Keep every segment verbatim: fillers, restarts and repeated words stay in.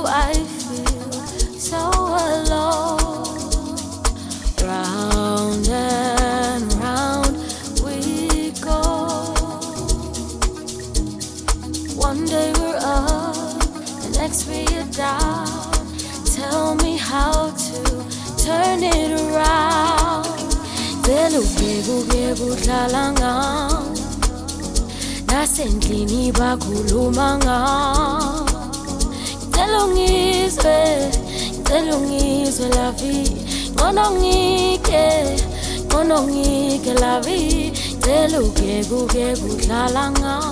I feel so alone? Round and round we go. One day we're up, the next we are down. Tell me how to turn it around. Vele ugeke udlala ngawo, nasendlini bakhuluma ngawo. Ngicela ungizwe, ngicela ungizwe la vie. Ngcono ngike, ngcono ngike la vie. Ngicela ugeke ugeke udlala ngawo,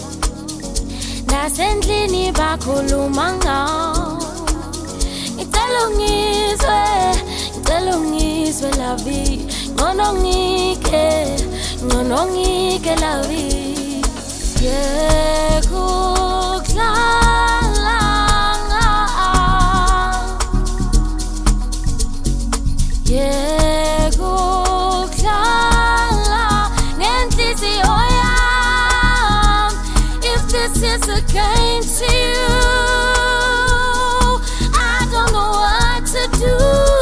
nasendlini bakhuluma ngawo. Ngicela ungizwe, ngicela ungizwe la vie. Ngcono ngike, ngcono ngike la vie. Yekudlala ngawo, yekudlala ngenhliziyo yami. If this is a game to you, I don't know what to do.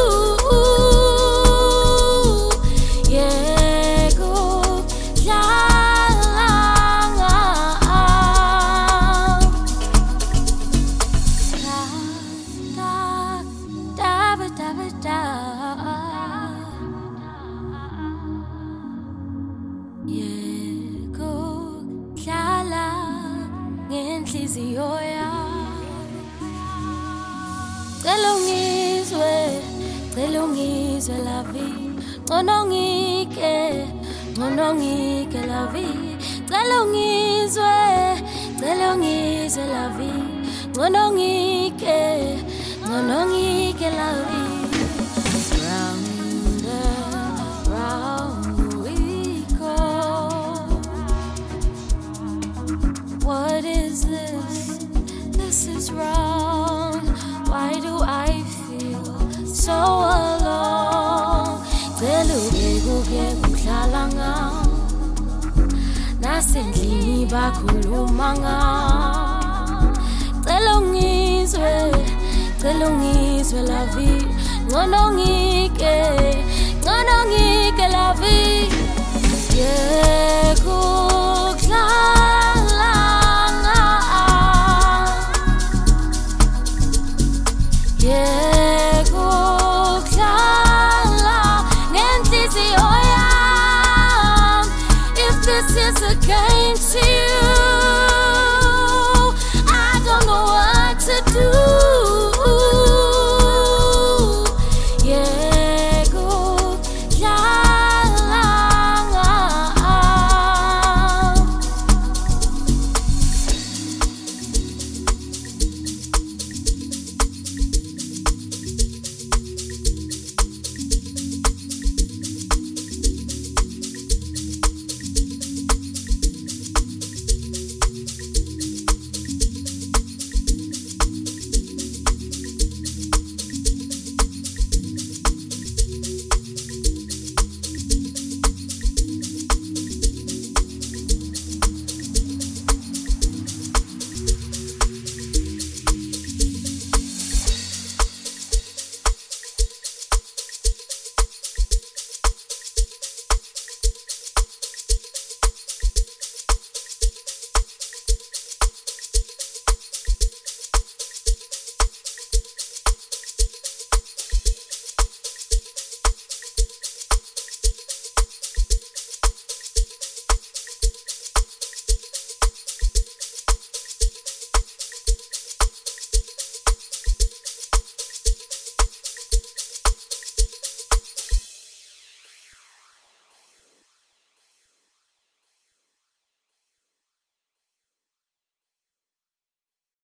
Ngenhliziyo yami, cela ungizwe, cela ungizwe la vie. Ngcono ngike, ngcono ngike la vie. Cela ungizwe, cela ungizwe la vie. Ngcono ngike, ngcono ngike la vie. Round and round we go. What is this? This is wrong. Why do I feel so alone? Cela ugeke ugeke udlala ngawo, nasendlini bakhuluma ngawo. Cela ungizwe, cela ungizwe la vie. Ngcono ngike, ngcono ngike la vie. Yekudlala ngawo, yekudlala ngenhliziyo yami. If this is a game to you, I don't know what to do.